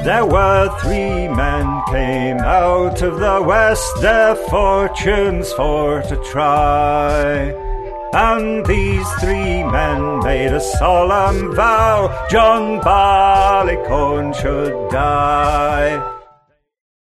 There were 3 men came out of the west, their fortunes for to try. And these 3 men made a solemn vow, John Barleycorn should die.